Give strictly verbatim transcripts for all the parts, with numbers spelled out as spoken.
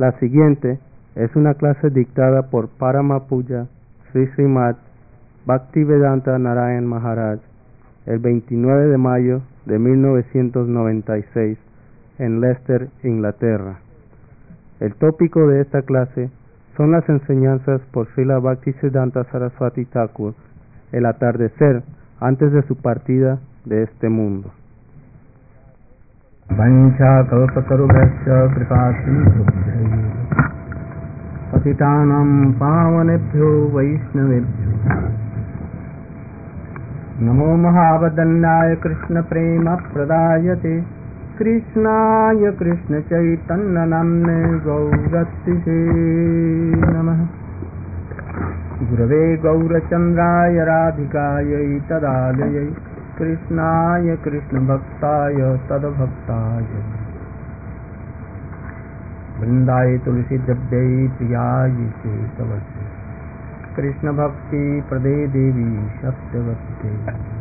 La siguiente es una clase dictada por Parama Puja Sri Srimad Bhaktivedanta Narayan Maharaj el veintinueve de mayo de mil novecientos noventa y seis en Leicester, Inglaterra. El tópico de esta clase son las enseñanzas por Srila Bhaktisiddhanta Saraswati Thakur, el atardecer antes de su partida de este mundo. Vancha kalpatarubhasya kripasindhubhyo patitanam pavanebhyo vaishnavebhyo namo mahavadanyaya krishna prema pradayate Krishnaya Krishna Chaitanya Namne Gauratise Namah Gurave Gaurachandraya Radhikaya Tadalaya Krishnaya Krishna Bhaktaya Tadabhaktaya Vrindaya Tulsi Dabdai Priyayi Setavasi Krishna Bhakti Prade Devi Satyavasti.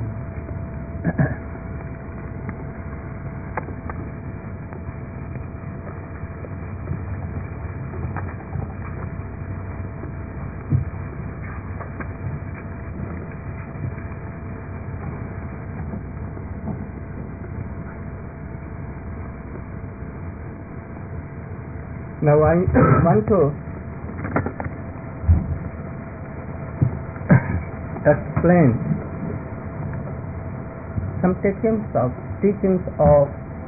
Now I want to explain some teachings of teachings of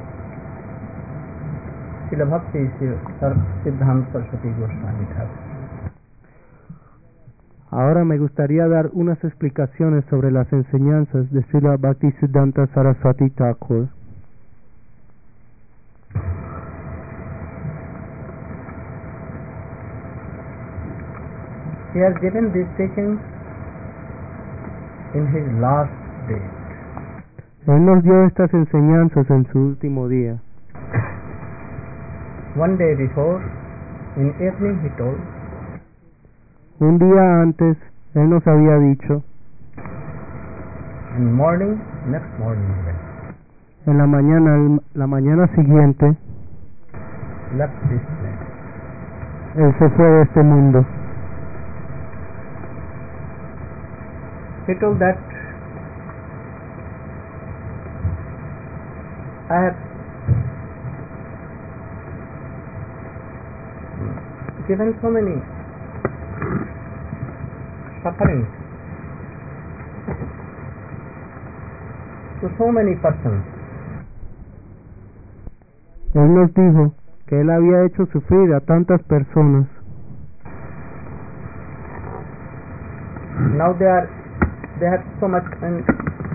Srila Bhakti Siddhanta Saraswati Goswami Thakur. Ahora me gustaría dar unas explicaciones sobre las enseñanzas de Srila Bhaktisiddhanta Saraswati Thakur. He has given these teachings in his last day. Él nos dio estas enseñanzas en su último día. One day before, in evening he told, un día antes, él nos había dicho, in morning, next morning, en la mañana, la mañana siguiente, left this place. Él se fue de este mundo. He told that I have given so many sufferings to so many persons. Él nos dijo que él había hecho sufrir a tantas personas. Now they are they have so much en-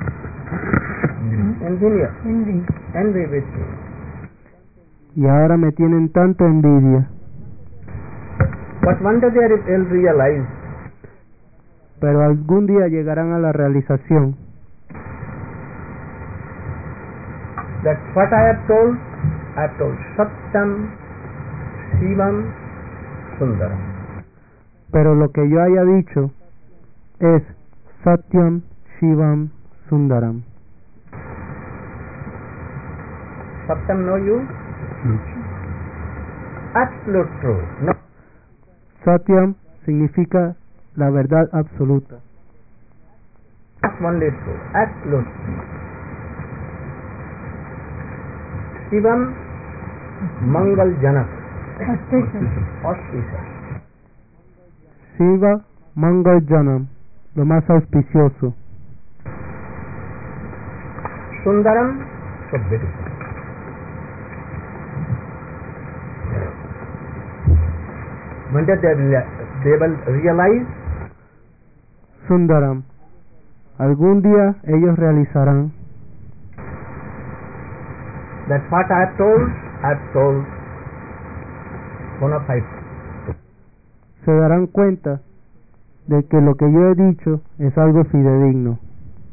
envy, Envy. envy with me. Y ahora me tienen tanta envidia. But one day they will realize Pero algún día llegarán a la realización that what I have told, I have told Satyam, Shivam, Sundaram. Pero lo que yo haya dicho es Satyam, Shivam, Sundaram. Satyam know you? Absolute truth. No. Satyam significa la verdad absoluta. Not only truth. Absolute truth. Shivam, Mangal Janak. Auspicious. Auspicious. Shiva, Mangal Janam, lo más auspicioso. Sundaram, so beautiful. When did they, rea- they will realize Sundaram, algún día ellos realizarán that what I have told, I have told bona fide. se darán cuenta de que lo que yo he dicho es algo fidedigno.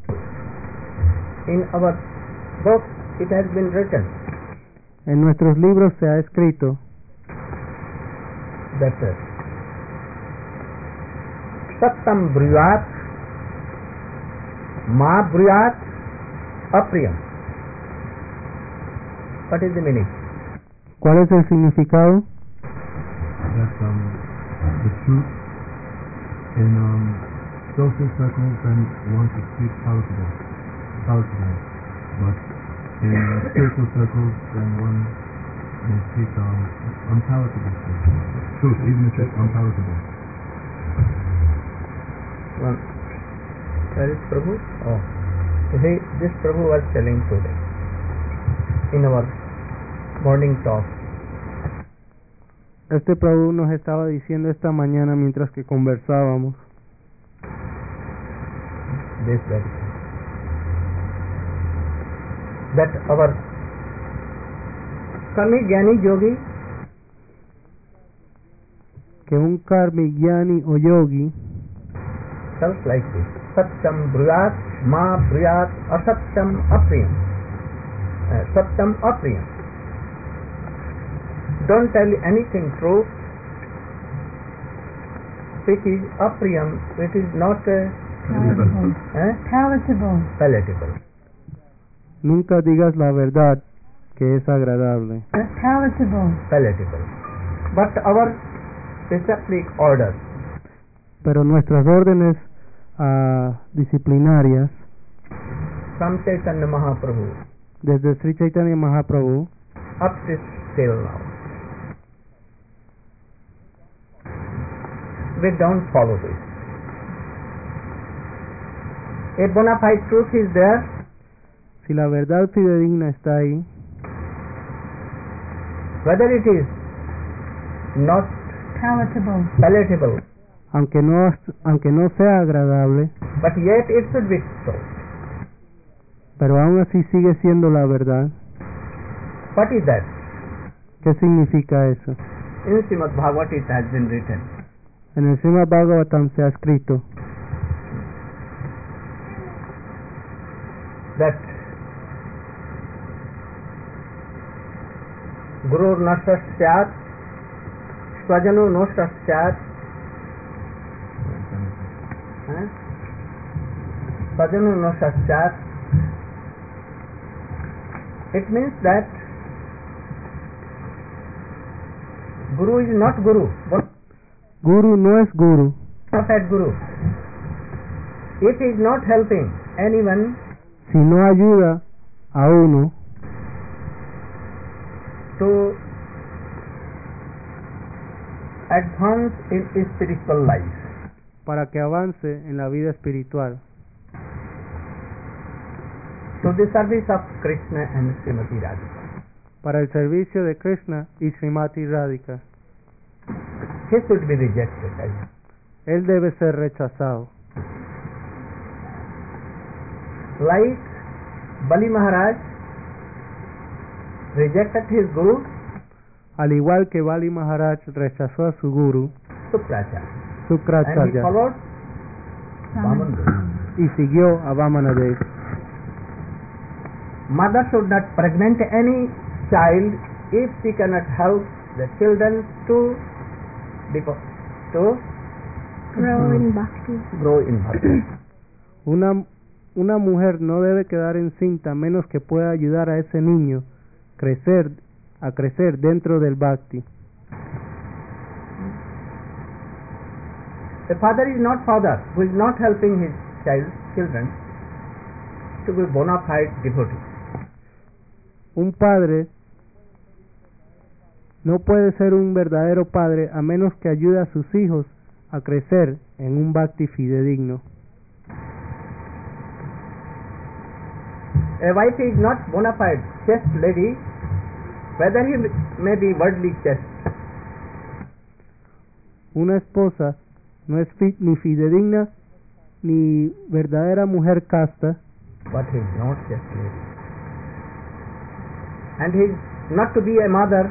In our book, it has been written En nuestros libros se ha escrito that uh, Satyam Briyat Ma Briyat Apriyam. What is the meaning? ¿Cuál es el significado? truth. In um, social circles, then one should speak palatable, palatable. But in spiritual circles, then one may speak um, unpalatable truth. Truth, even if it's unpalatable. One. Where is Prabhu? Oh. He, this Prabhu was telling today in our morning talk. Este Prabhu nos estaba diciendo esta mañana mientras que conversábamos. This very thing. That our Karmi Jnani Yogi, que un karmi jnani o yogi tells like this: Satyam bruyat ma bruyat asatyam apriyam. Uh, satyam apriyam. Don't tell anything true which is apriyam, which is not uh, palatable. eh? Palatable. palatable. Nunca digas la verdad que es agradable. Palatable. palatable. But our disciplic order, Pero nuestras órdenes ah, disciplinarias from Chaitanya Mahaprabhu desde Sri Chaitanya Mahaprabhu up to till now, we don't follow this. A bona fide truth is there, si la verdad fidedigna está ahí, whether it is not Palatable. palatable, aunque no aunque no sea agradable, but yet it should be so. pero aún así sigue siendo la verdad. What is that? ¿Qué significa eso? In Srimad Bhagavad it has been written, En el Srimad Bhagavatam se ha escrito that Guru Nashat Syat Swajanu Noshat Syat Swajanu Noshat Syat. It means that Guru is not Guru, but Guru no es Guru. not at Guru. If he is not helping anyone, Si no ayuda a uno to advance in spiritual life, para que avance en la vida espiritual, to the service of Krishna and Srimati Radhika, para el servicio de Krishna y Srimati Radhika, he should be rejected. él debe ser rechazado. Like Bali Maharaj rejected his Guru, Al igual que Bali Maharaj rechazó a su guru, Sukracharya, and he Sukracharya, followed Vaman Guru. y siguió a Vamanadev. Mother should not pregnant any child if she cannot help the children to depo- to Grow in bhakti. grow in bhakti. Una, una mujer no debe quedar encinta a menos que pueda ayudar a ese niño crecer, a crecer dentro del bhakti. A father is not father who is not helping his child children to be bona fide devotee. Un padre no puede ser un verdadero padre a menos que ayude a sus hijos a crecer en un bhakti fidedigno. A wife is not bona fide chaste lady, whether he may be worldly chaste. Una esposa no es fi- ni fidedigna ni verdadera mujer casta, But he is not chaste lady. And he is not to be a mother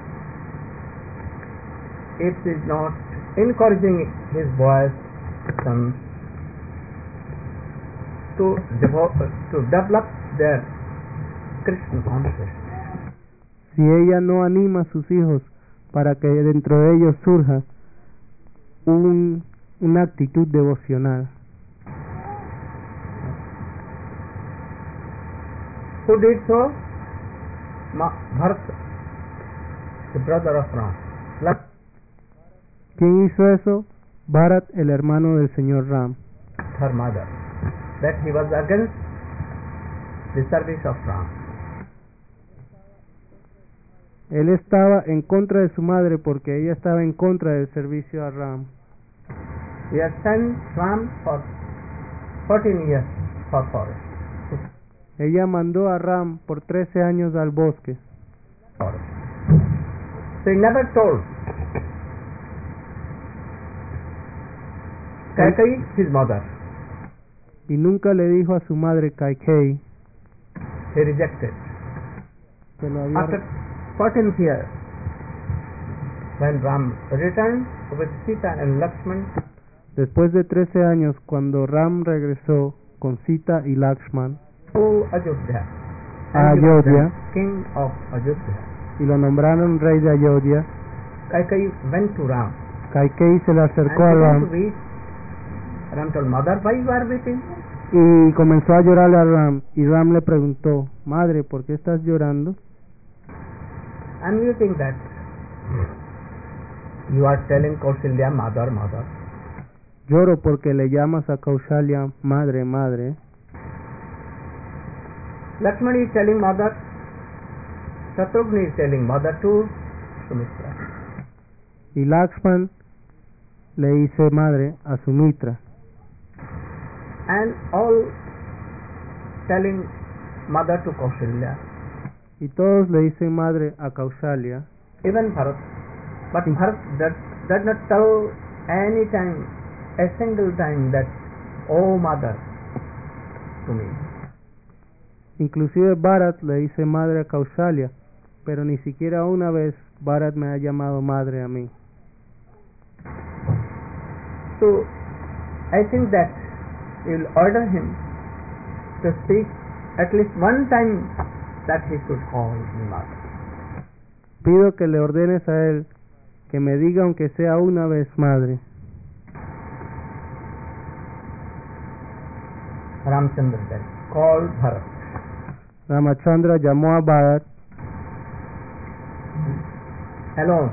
if he is not encouraging his boys, sons, to, devo- to develop their Krishna consciousness. si ella no anima a sus hijos para que dentro de ellos surja un, una actitud devocional. Who did so? Ma- Bharat, the brother of Ram. Lak- ¿Quién hizo eso? Bharat, el hermano del señor Ram, her mother, that he was against the service of Ram. él estaba en contra de su madre porque ella estaba en contra del servicio a Ram. He had sent Ram for fourteen years for forest. Ella mandó a Ram por trece años al bosque. forest. So he never told Kaikeyi, his mother. Y nunca le dijo a su madre Kaikeyi He rejected. que lo había After fourteen years, when Ram returned with Sita and Lakshman, Después de trece años, cuando Ram regresó con Sita y Lakshman to Ayodhya, a and he was Ayodhya the king of Ayodhya, y lo nombraron rey de Ayodhya, Kaikeyi went to Ram. Kaikeyi se le And acercó a he went Ram to weep. Ram told, mother, why you are weeping? y comenzó a llorarle a Ram. Y Ram le preguntó, madre, ¿por qué estás llorando? I'm weeping that you are telling Kausalya, mother, mother. Lloro porque le llamas a Kaushalya madre, madre. Lakshman is telling mother, Shatrugni is telling mother to Sumitra. Y Lakshman le dice madre a Sumitra. And all telling mother to Kausalya. Y todos le dicen madre a Kaushalya. Even Bharat. But Bharat does, does not tell any time, a single time that, oh mother, to me. Inclusive Bharat le dice madre a Kaushalya, pero ni siquiera una vez Bharat me ha llamado madre a mí. So, I think that you will order him to speak at least one time that he should call me mother. Pido que le ordenes a él que me diga aunque sea una vez madre. Ramchandra then called Bharat. Ramachandra llamó a Bharat alone.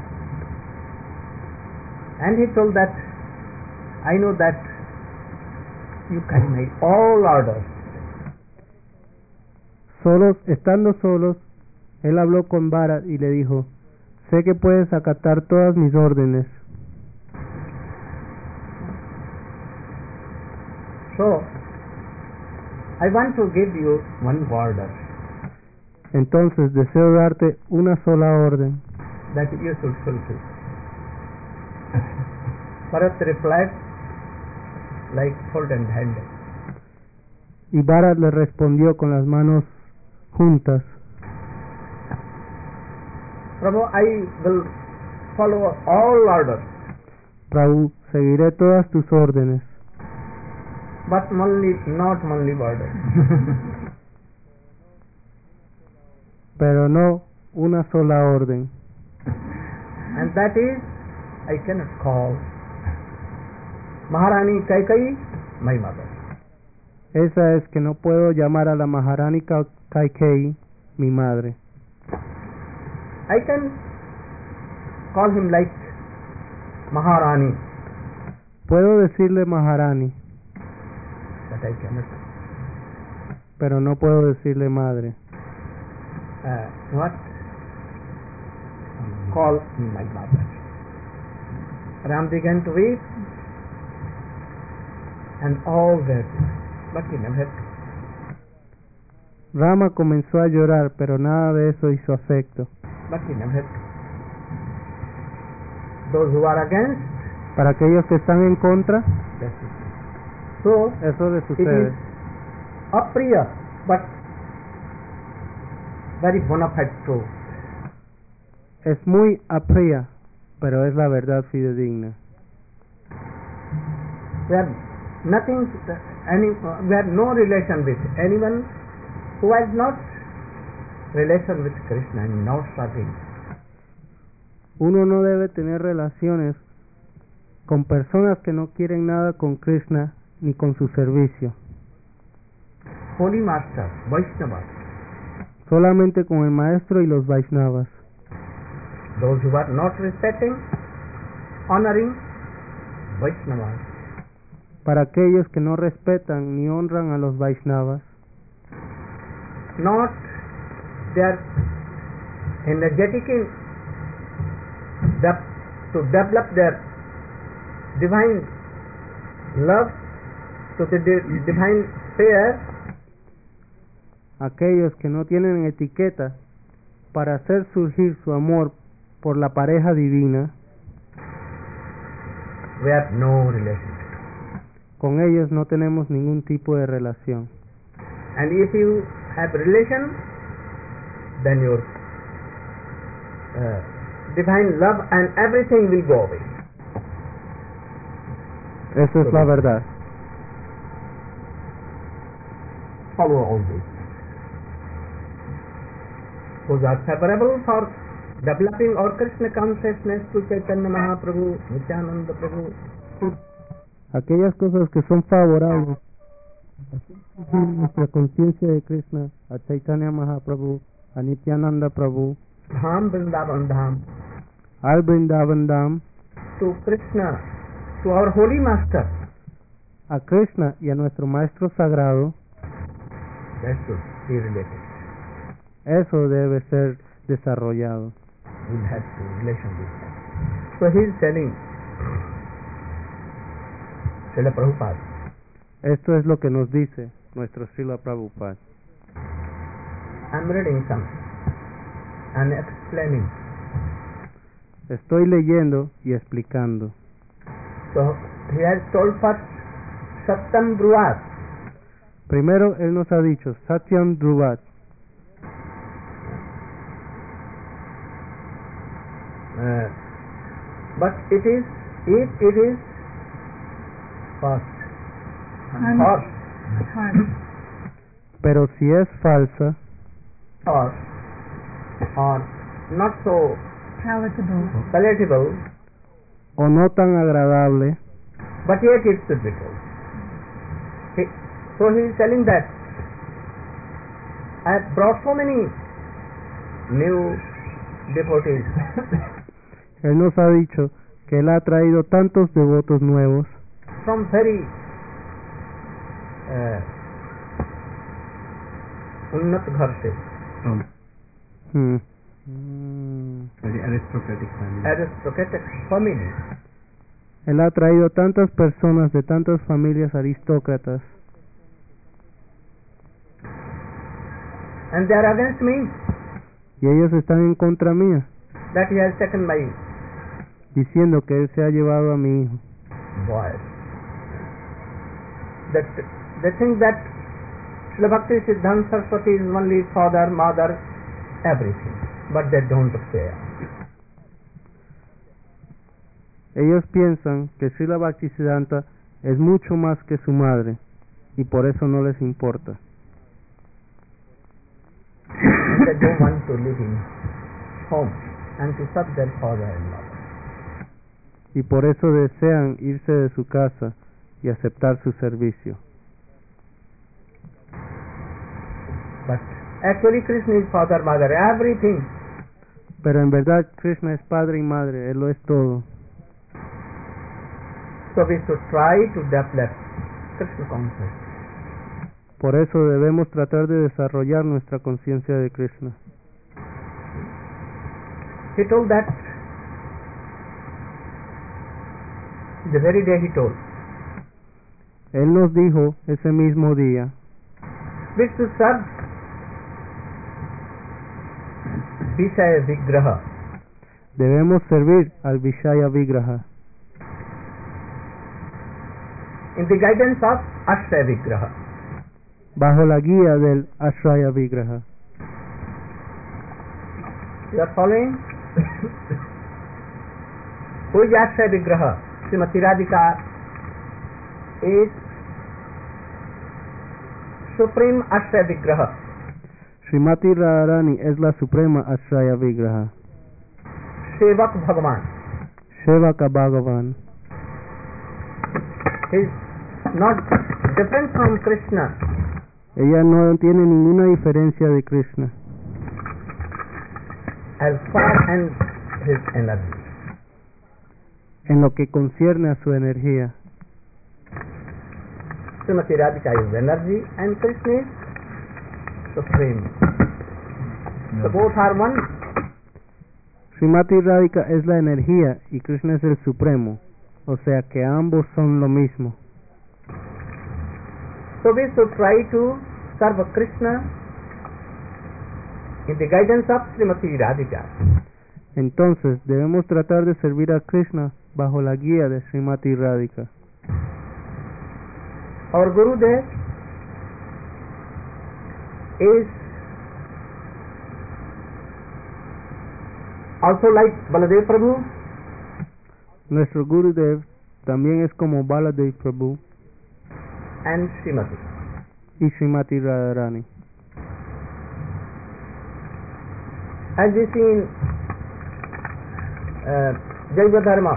And he told that, I know that you can make all orders. Solos, estando solos, él habló con Bharat y le dijo, sé que puedes acatar todas mis órdenes. So, I want to give you one order Entonces deseo darte una sola orden that you should fulfill. Bharat replied like folded handed. y Bharat le respondió con las manos juntas, Prabhu, I will follow all orders, Prabhu, seguiré todas tus órdenes, but only not only orders. pero no una sola orden. And that is, I cannot call Maharani Kaikeyi my mother. Esa es que no puedo llamar a la Maharani Ka- Kaikeyi mi madre. I can call him like Maharani, Puedo decirle Maharani, but I cannot pero no puedo decirle madre. uh, what? Call me my mother. Ram began to weep, and all that, but he never had to. Rama comenzó a llorar, pero nada de eso hizo efecto. But he never had to. Those who are against, Para aquellos que están en contra, that's it. So, eso les it sucede. is apriya, but very bona fide truth. Es muy apriya, pero es la verdad fidedigna. We have nothing, any, we have no relation with anyone who has not relation with Krishna and not serving. Uno no debe tener relaciones con personas que no quieren nada con Krishna ni con su servicio. Holy Master, Vaishnavas, Solamente con el maestro y los Vaishnavas. those who are not respecting, honoring, Vaishnavas, para aquellos que no respetan ni honran a los Vaishnavas, not they are energetic in the, to develop their divine love to the di- divine sphere, aquellos que no tienen etiqueta para hacer surgir su amor por la pareja divina, we have no relation. con ellos no tenemos ningún tipo de relación. And if you have relation, then your uh, divine love and everything will go away. Eso es la verdad. Follow all this. Those are favorable for developing our Krishna consciousness to Chaitanya Mahaprabhu, Nityananda Prabhu. Aquellas cosas que son favorables a nuestra conciencia de Krishna, a Chaitanya Mahaprabhu, a Nityananda Prabhu, Dham Vrindavan Dham, al Vrindavan Dham, to Krishna, to our holy master. a Krishna y a nuestro maestro sagrado, That should be related. eso debe ser desarrollado. We'll have to relation with that. So he is telling Srila Prabhupada, Esto es lo que nos dice nuestro Srila Prabhupada. I'm reading some and explaining. Estoy leyendo y explicando. So he has told first Satyam Dhruvat. Primero él nos ha dicho Satyam Dhruvat, Uh, but it is, if it is false, Un- false, False. pero si es falsa false, or not so Palatable. palatable, o no tan agradable, but yet it should be told. He, so he is telling that I have brought so many new devotees él nos ha dicho que él ha traído tantos devotos nuevos from very uh, unnat ghar se, From hmm, mm, very aristocratic family. aristocratic family, él ha traído tantas personas de tantas familias aristócratas and they are against me, y ellos están en contra mía, that he has taken my diciendo que él se ha llevado a mi hijo. boy. That they think that Srila Bhakti Siddhanta Saraswati is only father, mother, everything, but they don't care. Ellos piensan que Srila Bhaktisiddhanta es mucho más que su madre y por eso no les importa. And they don't want to live in home and to serve their father and mother. Y por eso desean irse de su casa y aceptar su servicio. But actually Krishna is father, mother, everything. Pero en verdad Krishna es padre y madre, él lo es todo. So we should try to develop Krishna consciousness. Por eso debemos tratar de desarrollar nuestra conciencia de Krishna. He told that the very day he told, Él nos dijo ese mismo día we should serve Vishaya Vigraha. debemos servir al Vishaya Vigraha In the guidance of Ashraya Vigraha. bajo la guía del Ashraya Vigraha. You are following? Who is Ashraya Vigraha? Srimati Radhika is Supreme Ashraya Vigraha. Srimati Radharani es la suprema Ashraya Vigraha. Sevak Bhagavan. Sevaka Bhagavan. He is not different from Krishna. Ella no tiene ninguna diferencia de Krishna As far and his energy. En lo que concierne a su energía, Srimati Radhika is energy and Krishna is supreme. So both are one. Srimati Radhika es la energía y Krishna es el supremo, o sea que ambos son lo mismo. So we should try to serve Krishna in the guidance of Srimati Radhika. Entonces debemos tratar de servir a Krishna bajo la guía de Srimati Radhika. Our Gurudev is also like Baladev Prabhu. Nuestro Gurudev también es como Baladev Prabhu And Srimati. y Srimati Radharani. As we see in uh, Jaiva Dharma.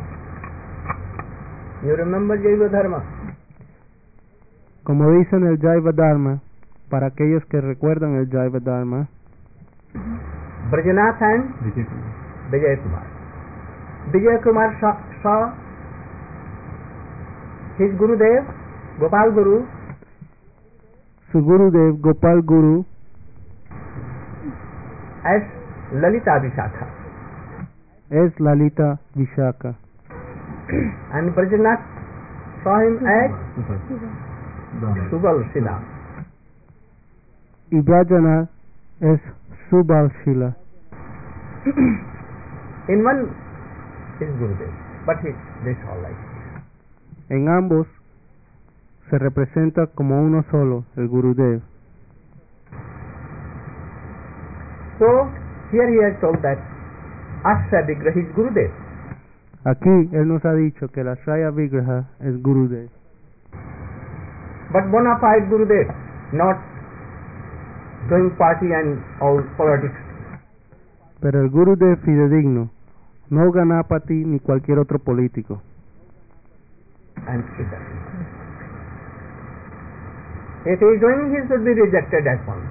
You remember Jaiva Dharma? Como dicen el Jaiva Dharma, para aquellos que recuerdan el Jaiva Dharma, Brajanath and Vijay Kumar. Vijay Kumar saw, saw his Gurudev, Gopal Guru, su Gurudev Gopal Guru as Lalita Vishakha. es Lalita Vishaka And Brajanath saw him as Subal Sila. y Brajanath es Subal Shila. In one is Gurudev, but he, they saw like. En ambos se representa como uno solo, el Gurudev. So here he has told that Asya Vigraha is Gurudev. Aquí él nos ha dicho que la Shraya Vigraha es Gurudev, But bona fide Gurudev, not doing party and all politics. pero el Gurudev fidedigno, no Ganapati ni cualquier otro político. And Siddha. If he is doing, he should be rejected as one.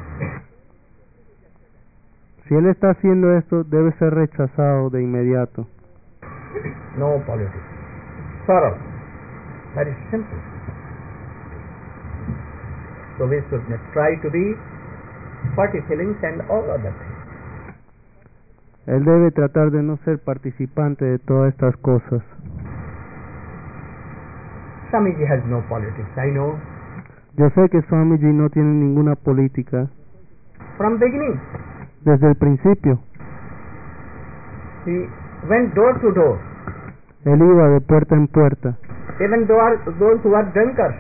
Si él está haciendo esto, debe ser rechazado de inmediato. No politics. Sorrow. Very simple. So we should not try to be party feelings and all other things. Él debe tratar de no ser participante de todas estas cosas. Swamiji has no politics, I know. Yo sé que Swamiji no tiene ninguna política From beginning, desde el principio. he went door to door. Él iba de puerta en puerta, Even though those who are drunkards,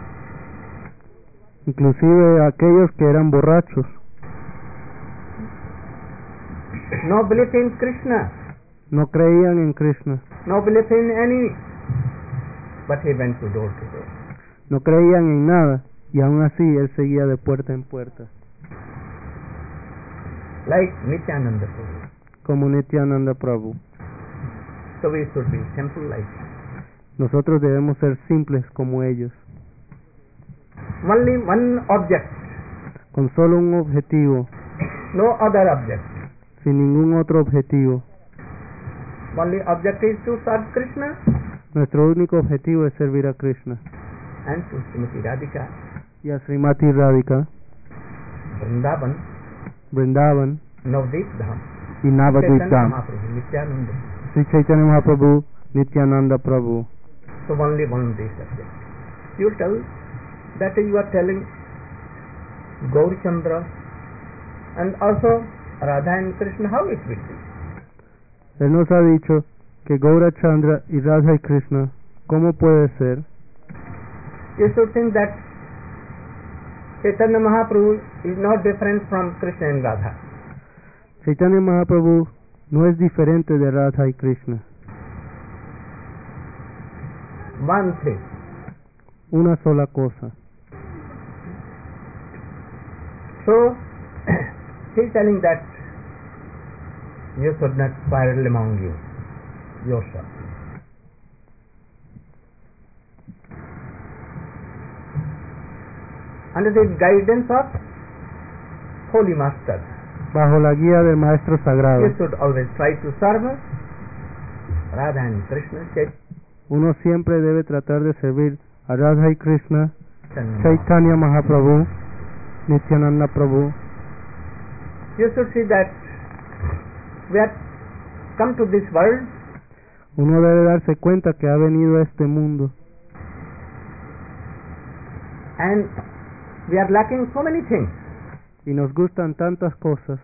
inclusive aquellos que eran borrachos, no belief in Krishna, no creían en Krishna, no belief in any, but he went to door to door. no creían en nada, y aún así él seguía de puerta en puerta, Like Nityananda Prabhu. como Nityananda Prabhu. So we should be simple like that. Nosotros debemos ser simples como ellos, Only one object, con solo un objetivo, no other object. sin ningún otro objetivo. Only object is to serve Krishna Nuestro único objetivo es servir a Krishna and to Srimati Radhika, y a Srimati Radhika, Vrindavan, Vrindavan Navdeep Dham, y Navadvip Chaitanya Dham, Mahaprabhu, Nityananda. Sri Chaitanya Mahaprabhu, Nityananda Prabhu. So only one day subject. You tell that you are telling Gaur Chandra and also Radha and Krishna, how it will be? Él nos ha dicho que Gaura Chandra y Radha y Krishna, ¿cómo puede ser? You should think that Chaitanya Mahaprabhu is not different from Krishna and Radha. Chaitanya Mahaprabhu no es diferente de Radha y Krishna. One thing. Una sola cosa. So, he is telling that you should not quarrel among you, yourself. Under the guidance of Holy Master, Bajo la guía del Maestro Sagrado, you should always try to serve Radha and Krishna, Uno siempre debe tratar de servir a Radha y Krishna, Chaitanya. Chaitanya Mahaprabhu, Nityananda Prabhu. You should see that we have come to this world Uno debe darse cuenta que ha venido a este mundo and we are lacking so many things. y nos gustan tantas cosas.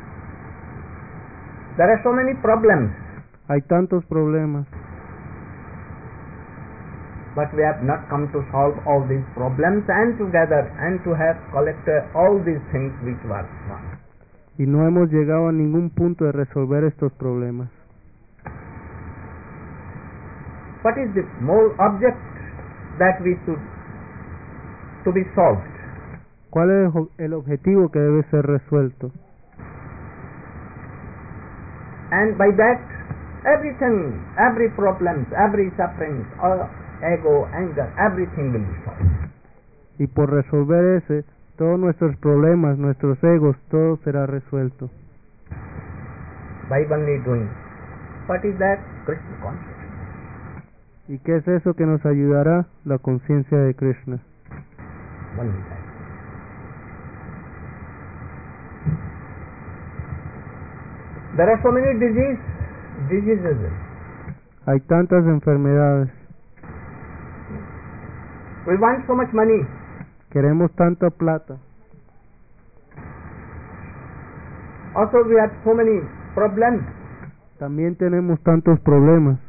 There are so many problems, Hay tantos problemas, but we have not come to solve all these problems and together and to have collected all these things which were one. y no hemos llegado a ningún punto de resolver estos problemas. What is the more object that we should to be solved? ¿Cuál es el objetivo que debe ser resuelto? And by that, everything, every problems, every suffering, all ego, anger, everything will be solved. Y por resolver ese, todos nuestros problemas, nuestros egos, todo será resuelto. By only doing. What is that? Krishna consciousness. ¿Y qué es eso que nos ayudará? La conciencia de Krishna. Only that. There are so many disease, diseases. Hay tantas enfermedades, We want so much money. queremos tanta plata, Also we have so many problems. también tenemos tantos problemas.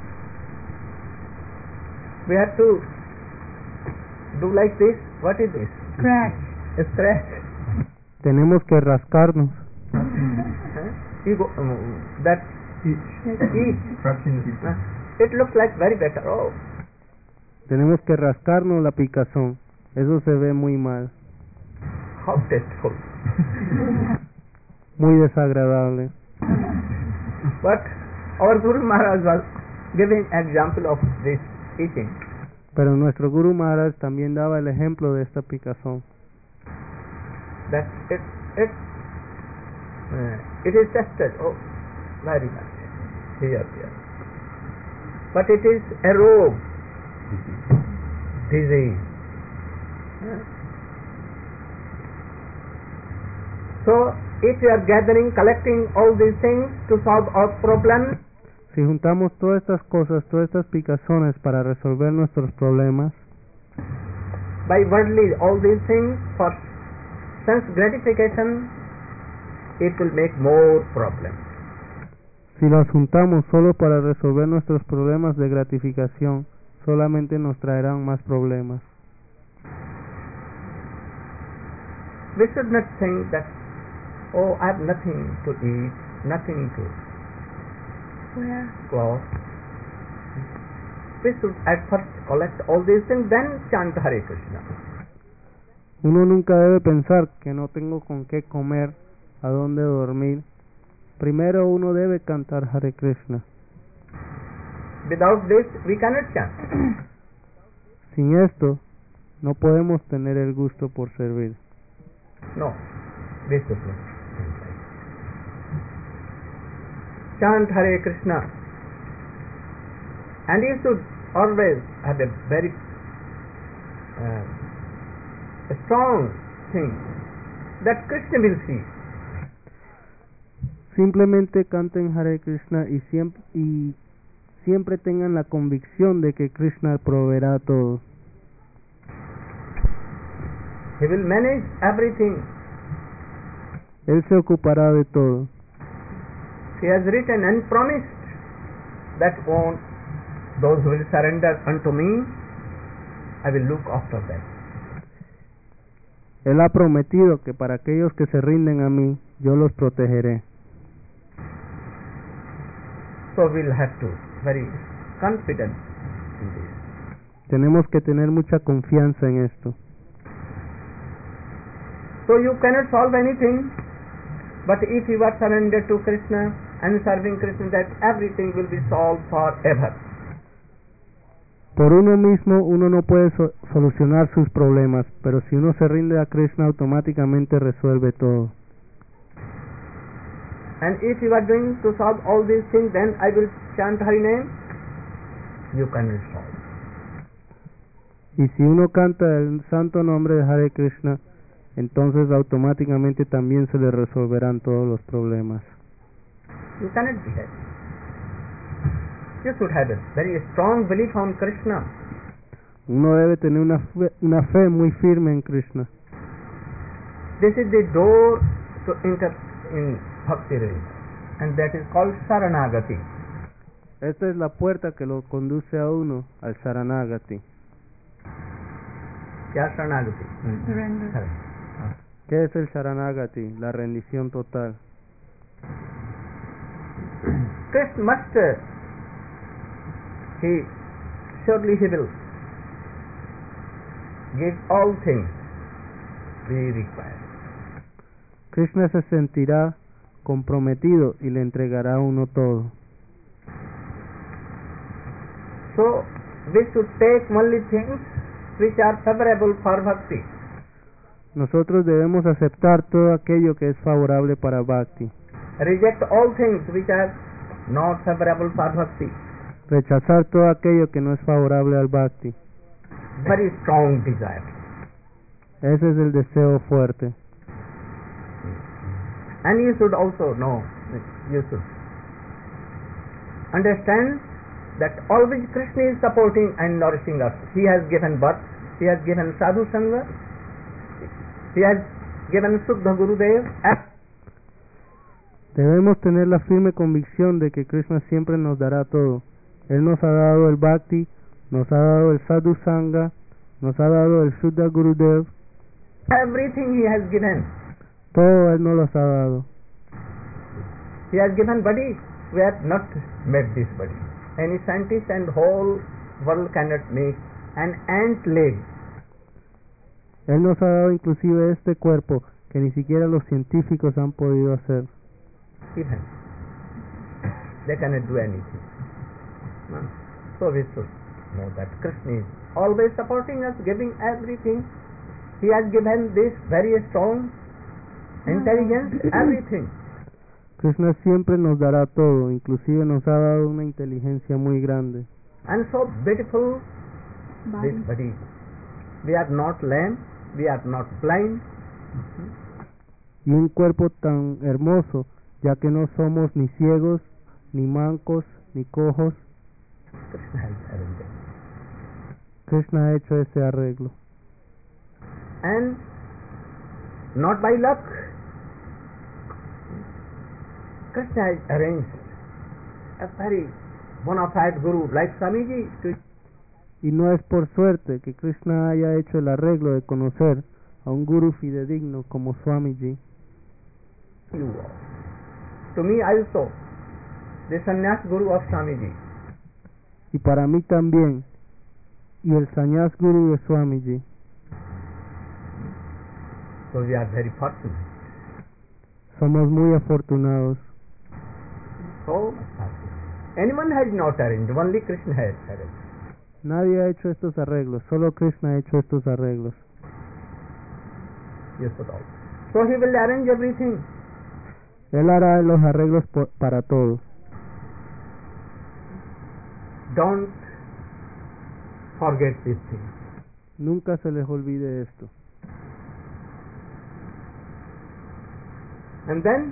We have to do like this. What is this? Scratch. A scratch. Tenemos que rascarnos, Huh? Ego, um, that each. Scratching the Huh? It looks like very better. Oh, tenemos que rascarnos la picazón. Eso se ve muy mal, how tasteful. muy desagradable. But our Guru Maharaj was giving example of this eating. Pero nuestro Guru Maharaj también daba el ejemplo de esta picazón. That it it uh, it is tested. Oh, very much here here. But it is a robe, disease. So if you are gathering, collecting all these things to solve our problems, Si juntamos todas estas cosas, todas estas picazones para resolver nuestros problemas, by worldly all these things for sense gratification, it will make more problems. si las juntamos solo para resolver nuestros problemas de gratificación, solamente nos traerán más problemas. We should not think that, oh, I have nothing to eat, nothing to Where? clothe. We should at first collect all these things, then chant Hare Krishna. Uno nunca debe pensar que no tengo con qué comer, a dónde dormir. Primero uno debe cantar Hare Krishna. Without this, we cannot chant. Sin esto, no podemos tener el gusto por servir. No, we should not. Chant Hare Krishna. And you should always have a very uh, a strong thing that Krishna will see. Simplemente canten Hare Krishna y siempre, y siempre tengan la convicción de que Krishna proveerá todo. He will manage everything. Él se ocupará de todo. He has written and promised that on those who will surrender unto me, I will look after them. Él ha prometido que para aquellos que se rinden a mí, yo los protegeré. So we'll have to very confident in this. Tenemos que tener mucha confianza en esto. So you cannot solve anything, but if you are surrendered to Krishna and serving Krishna, that everything will be solved forever. Por uno mismo uno no puede so- solucionar sus problemas, pero si uno se rinde a Krishna automáticamente resuelve todo. And if you are doing to solve all these things, then I will chant Hari name, you can resolve. Y si uno canta el santo nombre de Hare Krishna, entonces automáticamente también se le resolverán todos los problemas. You cannot be happy. You should have a very strong belief on Krishna. Uno debe tener una fe, una fe muy firme en Krishna. This is the door to enter in Bhakti Rail, and that is called Saranagati. Esta es la puerta que lo conduce a uno al Saranagati. ¿Qué es Saranagati? Surrender. ¿Qué es el Saranagati? La rendición total. Krishna must, uh, he surely he will give all things we require. Krishna se sentirá comprometido y le entregará a uno todo. So we should take only things which are favorable for bhakti. Nosotros debemos aceptar todo aquello que es favorable para Bhakti. Reject all things which are not favorable for bhakti. Rechazar todo aquello que no es favorable al Bhakti. Very strong desire. Ese es el deseo fuerte. And you should also know, you should understand that always Krishna is supporting and nourishing us. He has given birth, he has given sadhu sangha, he has given Suddha Gurudev. Debemos tener la firme convicción de que Krishna siempre nos dará todo. Él nos ha dado el Bhakti, nos ha dado el Sadhu Sangha, nos ha dado el Suddha Gurudev. Everything he has given. Todo Él nos los ha dado. He has given body. We have not made this body. Any scientist and whole world cannot make an ant leg. Él nos ha dado inclusive este cuerpo que ni siquiera los científicos han podido hacer. Even they cannot do anything. No. So we should know that Krishna is always supporting us, giving everything. He has given this very strong intelligence, everything. Krishna siempre nos dará todo, inclusive nos ha dado una inteligencia muy grande. And so beautiful Body. this body. We are not lame, we are not blind. Y un cuerpo tan hermoso, ya que no somos ni ciegos, ni mancos, ni cojos. Krishna has arranged it. Krishna ha hecho ese arreglo. And not by luck. Krishna has arranged a very bona fide guru like Swamiji to Y no es por suerte que Krishna haya hecho el arreglo de conocer a un guru fidedigno como Swamiji. you all. To me also, the sannyas guru of Swamiji. Y para mí también, y el Sannyas Guru de Swamiji. So we are very fortunate. Somos muy afortunados. So anyone has not arranged, only Krishna has arranged. Nadie ha hecho estos arreglos, solo Krishna ha hecho estos arreglos. Yes, but all. So he will arrange everything. Él hará los arreglos por, para todos. Don't forget this thing. Nunca se les olvide esto. And then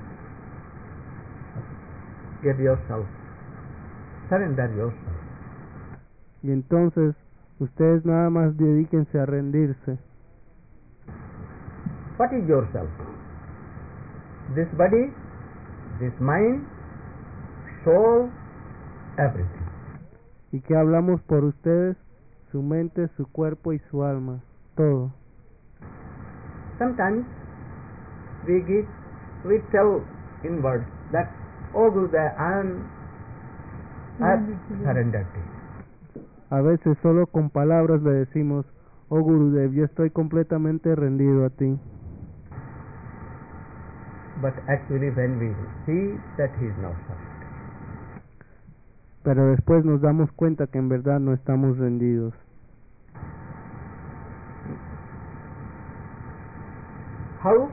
give yourself, surrender yourself. Y entonces, ustedes nada más dedíquense a rendirse. What is yourself? This body, this mind, soul, everything. ¿Y qué hablamos por ustedes? Su mente, su cuerpo y su alma. Todo. Sometimes we give, we tell in words that, oh Gurudev, I am, I have surrendered to you. A veces solo con palabras le decimos, oh Gurudev, yo estoy completamente rendido a ti. But actually when we see that he is not surrendered. Pero después nos damos cuenta que en verdad no estamos rendidos. How?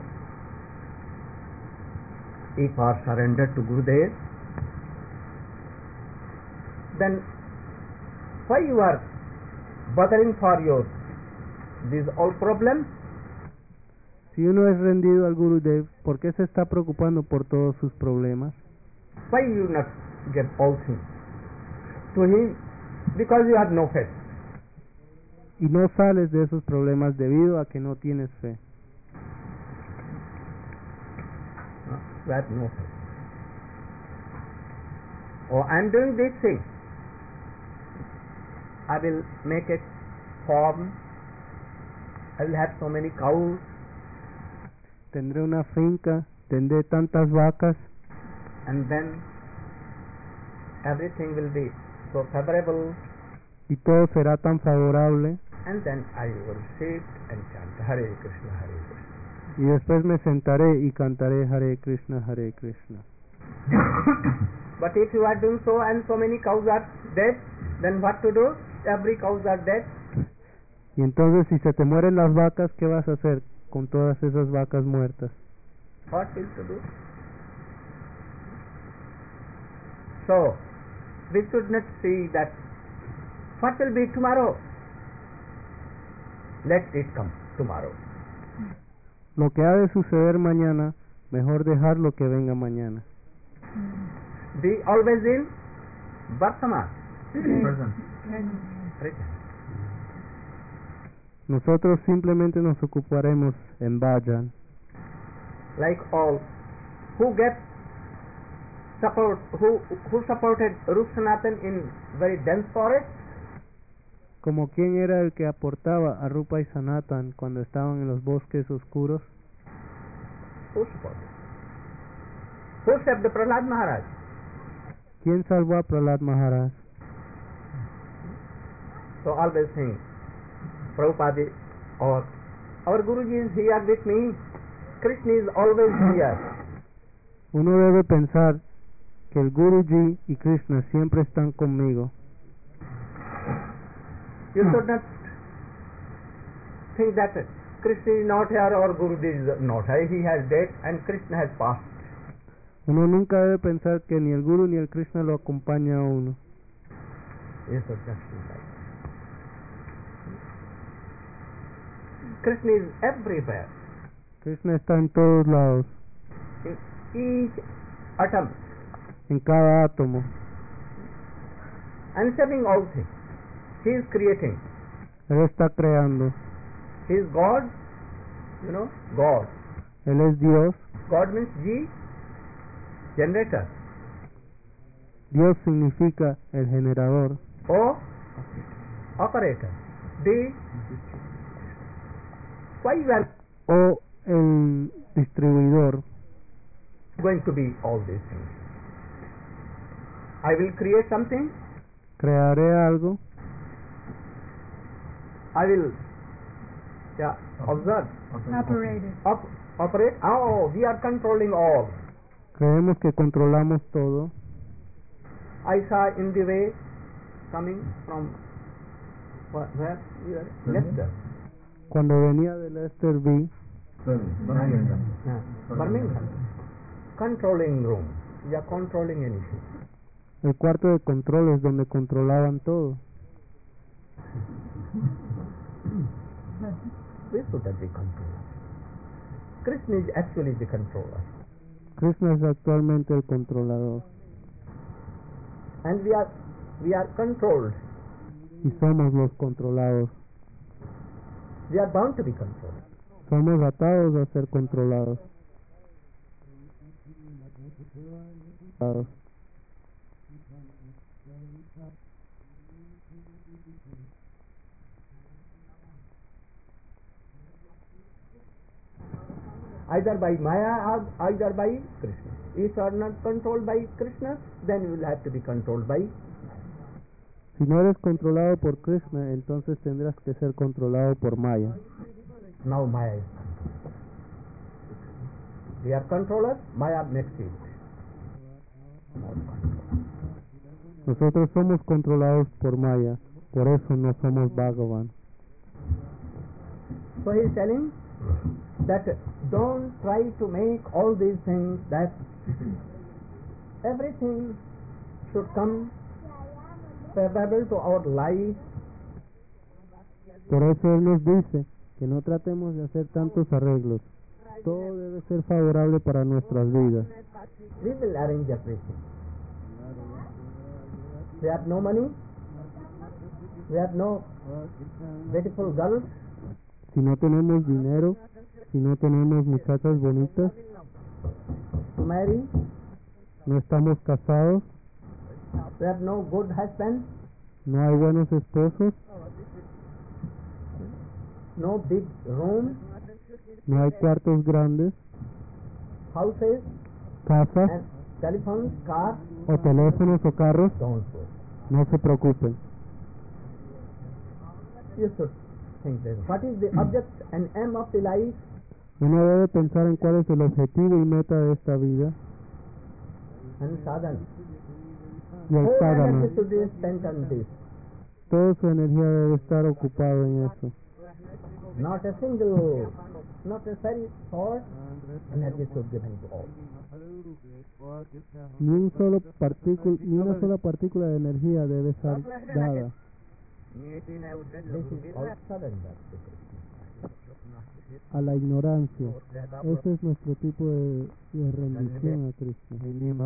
If our surrender to Gurudev, then why you are bothering for your these all problems? Si uno es rendido al Gurudev, ¿por qué se está preocupando por todos sus problemas? Why you not get all things to him? Because you have no faith. Y no sales de esos problemas debido a que no tienes fe. No, you have no faith. Oh, I am doing this thing. I will make a farm. I will have so many cows. Tendré una finca, tendré tantas vacas, And then everything will be so favorable. y todo será tan favorable. And then I will sit and chant Hare Krishna, Hare Krishna. Y después me sentaré y cantaré Hare Krishna, Hare Krishna. But if you are doing so and so many cows are dead, then what to do? Every cows are dead. Y entonces si se te mueren las vacas, ¿qué vas a hacer con todas esas vacas muertas? What will to do? So, we should not see that what will be tomorrow. Let it come tomorrow. Lo que ha de suceder mañana, mejor dejar lo que venga mañana. Be always in Vartama. Present. Present. Nosotros simplemente nos ocuparemos en Bhajan. Like all who get support, who who supported Rup Sanatan in very dense forest. Como quien era el que aportaba a Rupa y Sanatan cuando estaban en los bosques oscuros. Who supported? Who saved the Prahlad Maharaj? ¿Quién salvó a Prahlad Maharaj? So always think, Prabhupada or our Guruji is here with me. Krishna is always here. Uno debe pensar que el Guruji y Krishna siempre están conmigo. You should not think that Krishna is not here or Guruji is not here. He has died and Krishna has passed. Uno nunca debe pensar que ni el Guru ni el Krishna lo acompaña a uno. You should not think that. Krishna is everywhere. Krishna está en todos lados, In each atom en cada átomo, and saving all things. He is creating. Él está creando. He is God, you know, God. Él es Dios. God means G, generator. Dios significa el generador. O, operator. D, why you are O el distribuidor. going to be all these things? I will create something. Crearé algo. I will, yeah, observe, Operated. op, operate. Oh, we are controlling all. Creemos que controlamos todo. I saw in the way coming from where, where you are? Leicester, Cuando venía de Leicester vi yeah, Birmingham. Controlling room. We are controlling anything. el cuarto de controles donde controlaban todo. We should not be controllers. Krishna is actually the controller. Krishna es actualmente el controlador. And we are we are controlled. Y somos los controlados. We are bound to be controlled. Somos atados a ser controlados. Atados. Either by Maya or either by Krishna. If you are not controlled by Krishna, then you will have to be controlled by. Si no eres controlado por Krishna, entonces tendrás que ser controlado por Maya. Now Maya is controlled. We are controllers, Maya makes it. Nosotros somos controlados por Maya, por eso no somos Bhagavan. So he is telling that don't try to make all these things, that everything should come favorable to our life. Por eso Él nos dice que no tratemos de hacer tantos arreglos. Todo debe ser favorable para nuestras vidas. We will arrange everything. We have no money. We have no beautiful girls. Si no tenemos dinero, si no tenemos muchachas bonitas, To marry. no estamos casados, We have no good husband. no hay buenos esposos, No big room. no hay cuartos grandes, Houses. casas And telephones. Cars. o teléfonos o carros. Don't worry. No se preocupen. You should think this. What is the object and aim of the life? Uno debe pensar en cuál es el objetivo y meta de esta vida And sadhana. y el Whole sadhana. energy should be spent on this. Toda su energía debe estar ocupado en eso. Not a single, not a very short energy should be given to all. Ni un solo partícula, ni una sola partícula de energía debe ser dada. This is all surrender. A la ignorancia. Ese es nuestro tipo de, de rendición a Krishna.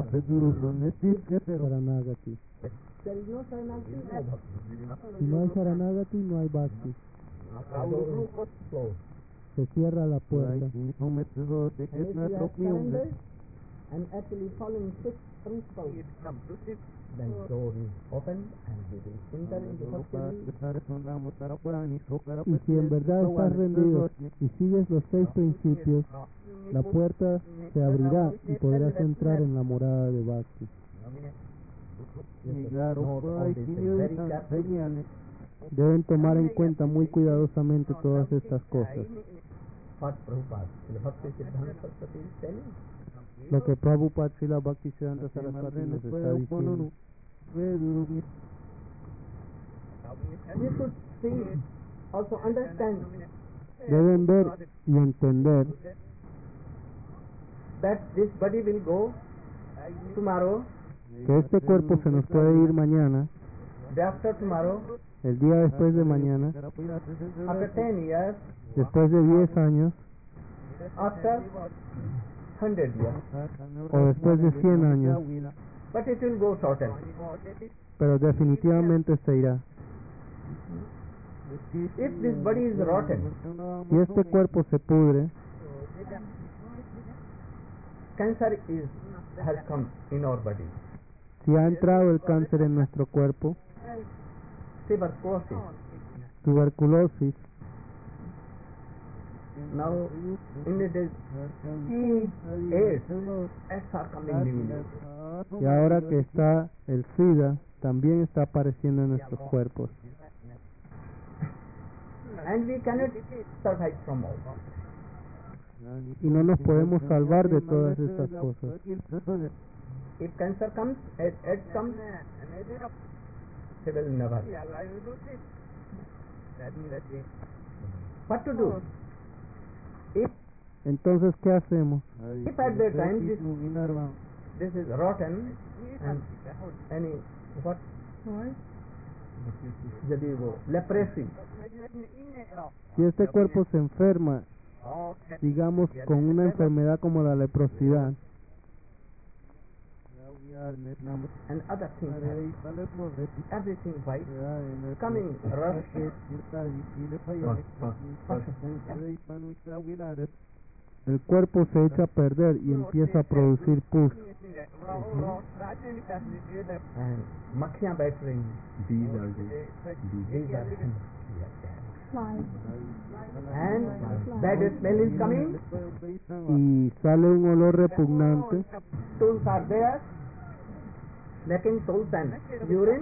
Saranagati. There is no serenity, no bhakti. Si no hay Saranagati, no hay Bhakti. The door is closed. Se cierra la puerta. And if we are surrendered and actually following six principles, then door is open and we will enter into bhakti. Y si en verdad estás rendido y sigues los seis principios, la puerta se abrirá y podrás entrar en la morada de Bhakti. Note all this very carefully. Deben tomar en cuenta muy cuidadosamente todas estas cosas. What Prabhupada, the Bhakti Siddhanta Saraswati is telling. Lo que Prabhupada Srila Bhaktisiddhanta Saraswati nos está diciendo. You should see, also understand Deben ver y entender that this body will go tomorrow, que este cuerpo se nos puede ir mañana, day after tomorrow, el día después de mañana, after ten years, después de diez años after hundred years. o después de cien años, But it will go shorter. pero definitivamente se irá. If this body is rotten, Si este cuerpo se pudre, cancer is has come in our body. si ha entrado el cáncer en nuestro cuerpo, Tuberculosis. tuberculosis, Now, in it is AIDS. AIDS are coming newly. y ahora que está el SIDA, también está apareciendo en nuestros cuerpos. And we cannot survive from all. Y no nos podemos salvar de todas estas cosas. If cancer comes, AIDS AIDS comes, he will never. What to do? If Entonces, ¿qué hacemos? if at that time this, this is rotten and any what यदि वो leprosy, Si este cuerpo se enferma, digamos, con una enfermedad como la leprosidad, and other things, everything white, coming rush, el cuerpo se echa a perder y empieza a producir pus. and makhyan बैठ रही हैं. These are the These are Flies. and bad smell is coming. Y sale un olor repugnante, Stools are there, making stools and urine.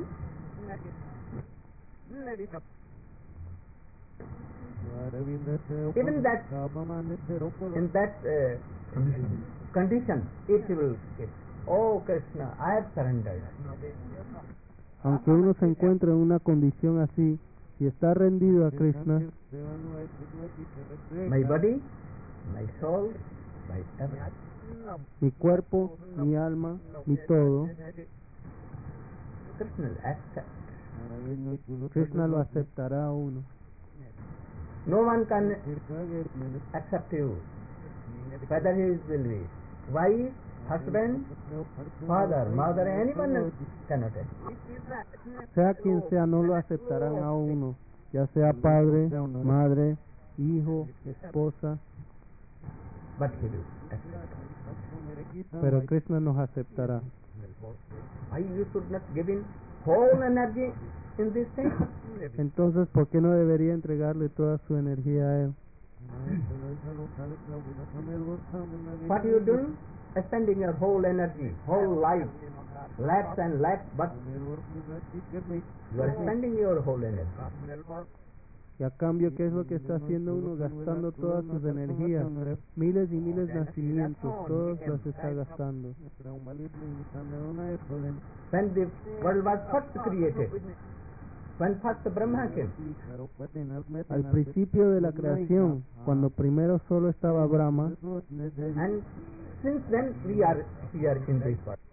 Even that, in that uh, condition, it will get, oh Krishna, I have surrendered. aunque uno se encuentre en una condición así, si está rendido a Krishna, My body, my soul, my everything. mi cuerpo, mi alma, mi todo, Krishna will accept. Krishna lo aceptará a uno. No one can accept you, whether he is will be wife, husband, father, mother, anyone cannot accept. Sea quien sea, no lo aceptarán a uno, ya sea padre, madre, hijo, esposa. But he will accept. Pero Krishna nos aceptará. Why you should not give in whole energy in this thing? Entonces, ¿por qué no debería entregarle toda su energía a él? What you do? Spending your whole energy, whole life, lakhs and lakhs, but you are spending your whole energy. Y a cambio, ¿qué es lo que está haciendo uno? Gastando todas sus energías. Miles y miles de nacimientos, todos los está gastando. When the world was first created, when first Brahma came, Al principio de la creación, cuando primero solo estaba Brahma, and since then we are here in this world.